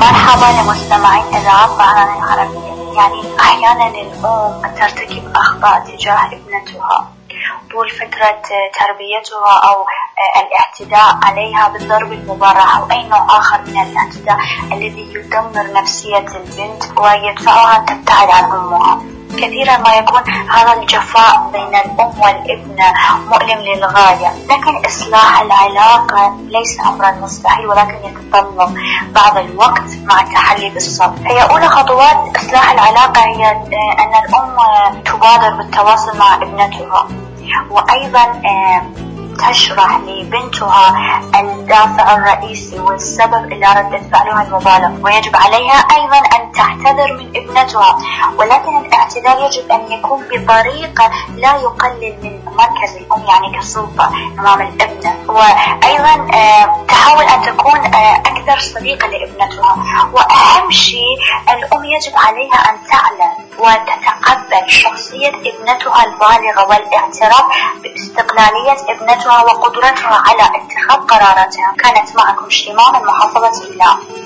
مرحبا لمستمعين إذاعة بهران العربية. يعني أحيانا الأم ترتكب أخطاء تجاه ابنتها طول فترة تربيتها أو الاعتداء عليها بالضرب المبرح أو أي نوع آخر من الاعتداء الذي يدمر نفسية البنت ويدفعها أن تبتعد عن أمها. كثيرا ما يكون هذا الجفاء بين الأم والابن مؤلم للغاية، لكن إصلاح العلاقة ليس أمرا مستحيل، ولكن يتطلب بعض الوقت مع التحلي بالصبر. هي أولى خطوات إصلاح العلاقة هي أن الأم تبادر بالتواصل مع ابنتها، وأيضا تشرح لبنتها الدافع الرئيسي والسبب إلى ردة فعلها المبالغ، ويجب عليها أيضا أن تعتذر من ابنتها، ولكن الاعتذار يجب أن يكون بطريقة لا يقلل من مركز الأم يعني كسلطة أمام الابنة، وأيضا تحاول أن تكون أكثر صديقة لابنتها. وأهم شيء الأم يجب عليها أن تعلم وتتقبل شخصية ابنتها البالغة والاعتراف باستقلالية ابنتها وقدرتها على اتخاذ قراراتها. كانت معكم شيماء من محافظة إيلام.